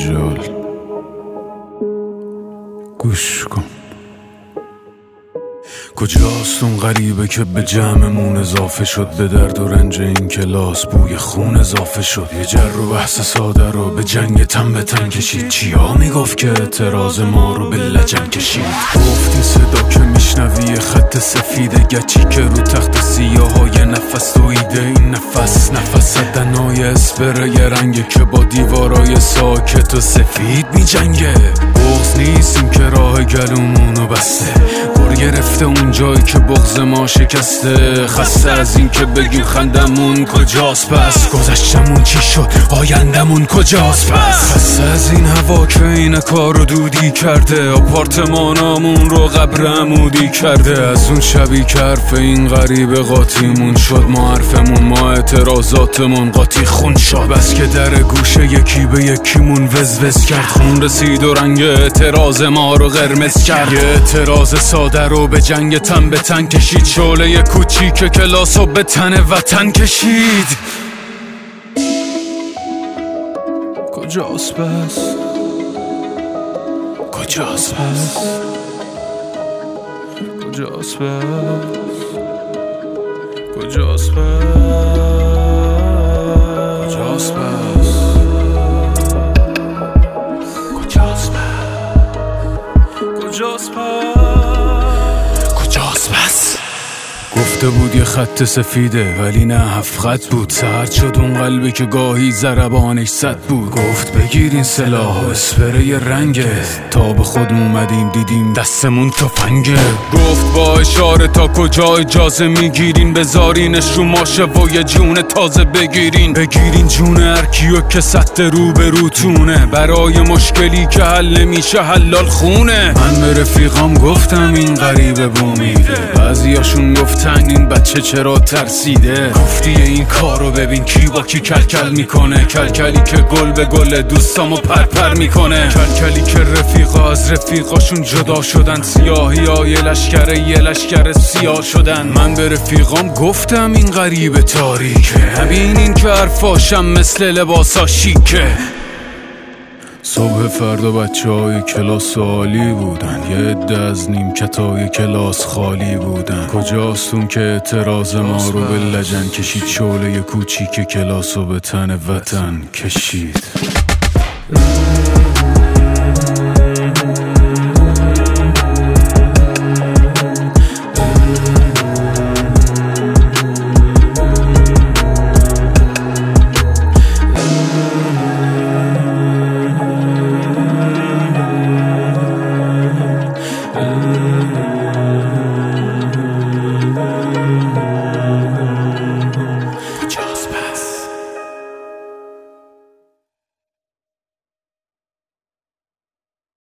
جنجال. گوش کن، کجاست اون غریبه که به جمعمون اضافه شد؟ به درد و رنج این کلاس بوی خون اضافه شد. یه جر و بحث ساده رو به جنگ تن به تن کشید. چیا میگفت که اعتراض ما رو به لجن کشید؟ گفتی صدا که میشنوی خط سفید گچی که رو تخت سیاهای نفس دویده. این نفس دنای اسپری رنگه که با دیوارای ساکت و سفید میجنگه. بغض نیستیم که راه گلومونو بسته، گر گرفته اون جایی که بغض ما شکسته. خسته از این که بگیم خندمون کجاست پس؟ گذشتمون چی شد؟ آیندمون کجاست پس؟ خسته از این هوا که این کارو دودی کرده. آپارتمانامون رو قبر عمودی کرده. از اون شبی که حرف این غریب قاطیمون شد، ما حرفمون ما اعتراضاتمون قاطی خون شد. بس که در گوشه یکی به یکیمون وز کرد. خون رسید و رنگ اعتراض ما رو قرمز کرد. یه اعتراض ساده رو به جنگ تن به تن کشید. شعله کوچیک کلاس رو به تن وطن کشید. کجاست پس؟ کجاست پس؟ کجاست پس؟ کجاست پس؟ کجاست پس؟ کجاست پس؟ کجاست پس؟ گفته بود یه خط سفیده ولی نه 7 خط بود. سرد شد اون قلبی که گاهی ضربانش 100 بود. گفت بگیرین سلاح و اسپری رنگه، تا به خود اومدیم دیدیم دستمون تفنگه. گفت با اشاره تا کجا اجازه میگیرین، بذارینش رو ماشه و یه جون تازه بگیرین. بگیرین جون هر کیو که سطح رو به روتونه، برای مشکلی که حل نمیشه حلال خونه. من به رفیقام گفتم این غریبه بومیده، بعضیاشون گفتن این بچه چرا ترسیده. گفتی این کارو ببین کی با کی کلکل میکنه. کلکلی که گل به گل دوستامو پرپر میکنه. کلکلی که رفیقا از رفیقاشون جدا شدن. سیاهی ها یه لشکر سیاه شدن. من به رفیقام گفتم این غریب تاریکه، نبینین که حرفاشم مثل لباسا شیکه. صبح فردا بچه های کلاس عالی بودن، یه عده از نیمکتای کلاس خالی بودن. کجاست اون که اعتراض ما رو به لجن کشید؟ شعله کوچیک کلاس رو به تن وطن کشید.